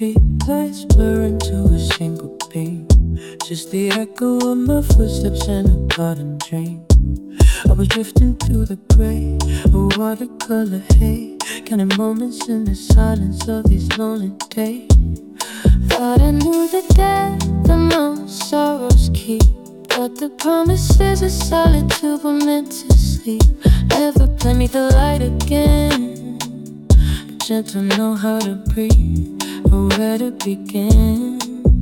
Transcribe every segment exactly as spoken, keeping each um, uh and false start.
street lights blur into a single beam. Just the echo of my footsteps in a garden dream. I was drifting through the gray, a watercolor haze, counting moments in the silence of these lonely days. Thought I knew the depth of my sorrows keep, but the promises of solitude were meant to sleep. Never play me the light again. Gentle know how to breathe, or where to begin.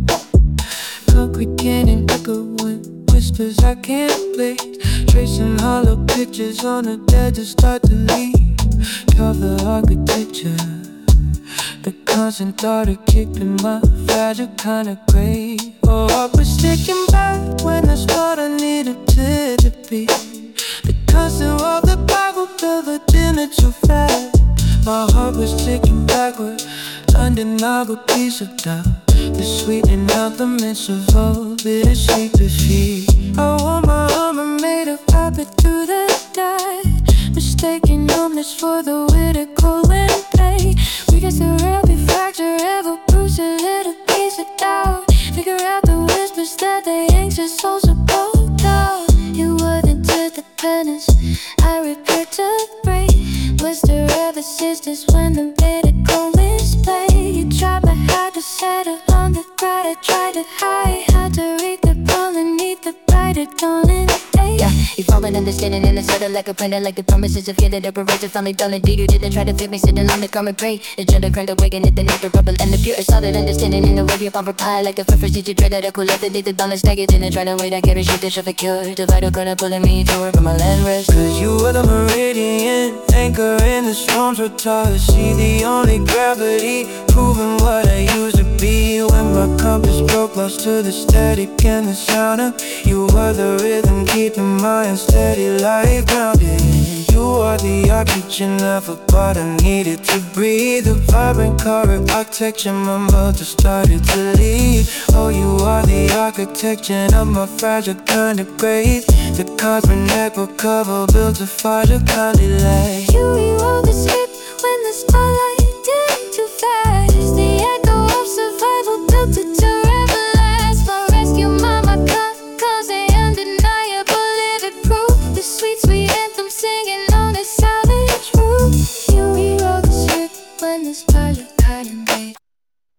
Concrete canyon echo with whispers I can't place, tracing hollow pictures on the dead to start to leave. Cover architecture, the constant thought of keeping my fragile kind of grave. Oh, I was sticking back when that's what I needed it to be. The constant walk the Bible built a dinner too fast. My heart was ticking backward, undeniable piece of doubt. The sweetening out the midst of all bittersweet defeat. I want my armor made of habit through the die, mistaking numbness for the way to go and play. We get the every fracture, ever bruise a little piece of doubt. Figure out the whispers that the anxious souls are both out. You wouldn't do the penance I repaired to break. Was there ever sisters when the bitter cold is played? You tried but had to settle on the ground. I tried to hide, had to read the poem beneath the brighter dawn in the day. Yeah, evolving, understanding, and it's sort of like a printer, like the promises of fear that are erased. Finally done it. You didn't try to fit me, sitting on the common prey. The gender crank awaken at the need the rubble and the pure solid understanding in the way you bumper pie. Like a first did you dread that I could let the need the balance take it in and try to wait. I carry shit that should be cured. The vital gonna pulling me forward from my land rest. Cause you were the meridian anchor in the storms were taught to see. The only gravity proving what I used to be. When my compass broke, lost to the static and the sound of you were the rhythm keeping my unsteady life grounded. You are the oxygen I forgot I needed to breathe. The vibrant current architecture my mother started to leave. Oh, you are the architecture of my fragile kind of grace. The cosmic echo cover built a fragile kind of light. You rewrote the script when the spotlight